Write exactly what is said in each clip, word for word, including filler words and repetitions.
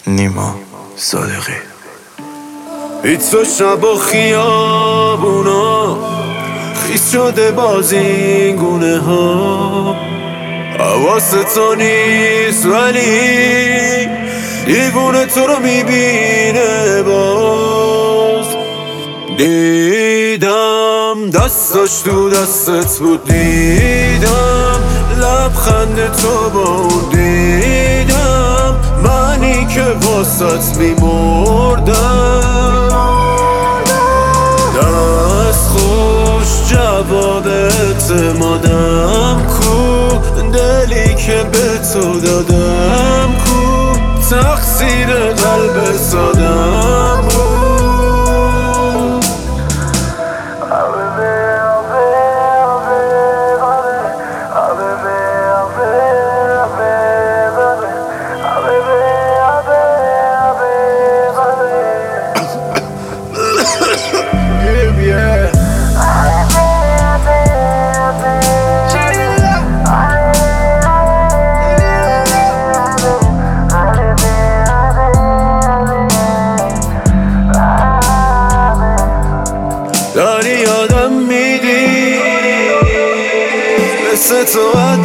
نیما صادقی. هیچ و شب و خیابونا خیس شده باز این گونه ها، حواست تو نیست ولی دیوونه تو رو میبینه باز. دیدم دستش تو دستت بود، دیدم لبخند تو با اون، دیدم منی که واسط میمردم. دست خوش جواب اعتمادم کو، دلی که به تو دادم کو، تقصیر قلب سادم بود. داری یادم میدی مثل تو عد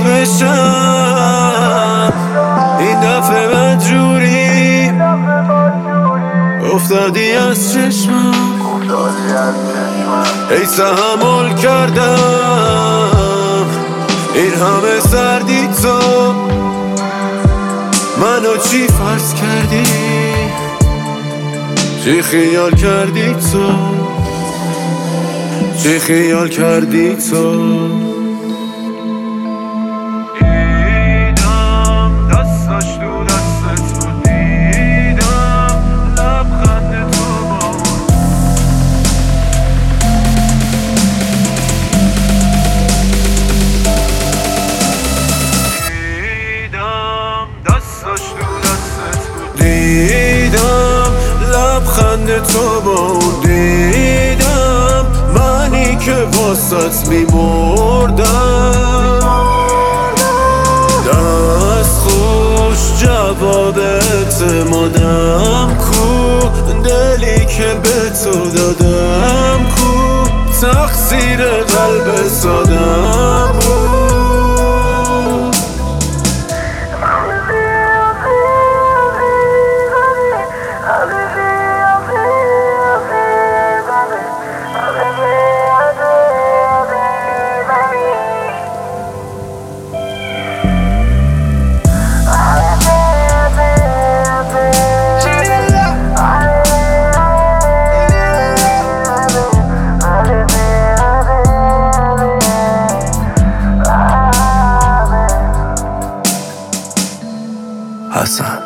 بشم، این دفعه بدجوری افتادی از چشمم. ای تحمل کردم این همه سردی، تو منو چی فرض کردی، چی خیال کردی تو، چی خیال کردی تو. دیدم دستش تو دستت بود، دیدم لبخند تو با اون. دیدم دستش تو دستت بود، دیدم لبخند تو با اون، دیدم منی که واسط میمردم. دست خوش جواب اعتمادم کو، دلی که به تو دادم کو، تقصیر قلب سادم بود. حسن